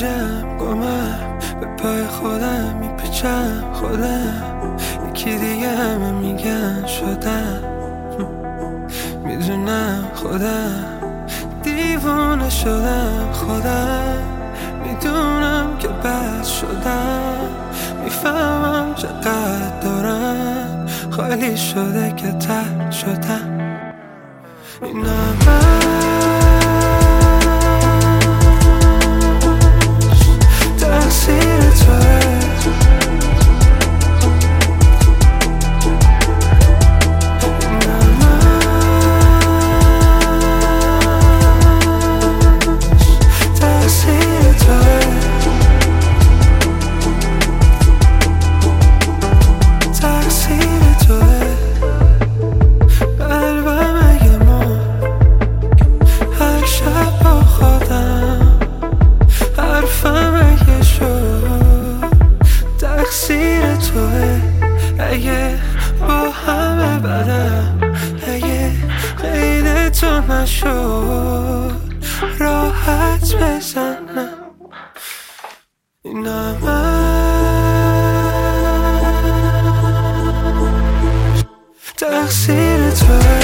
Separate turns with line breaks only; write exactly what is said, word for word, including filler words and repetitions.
گیجم گمم به پای خودم میپیچم خودم یکی دیگه همه میگن شدم میدونم خودم دیوونه شدم خودم میدونم که بد شدم میفهمم چقدر دارم خالی شده که تر شدم اینم تقصیر توه تقصیر توه اگه با همه بدم اگه غیر تو نشد راحت بزنم اینم تقصیر توه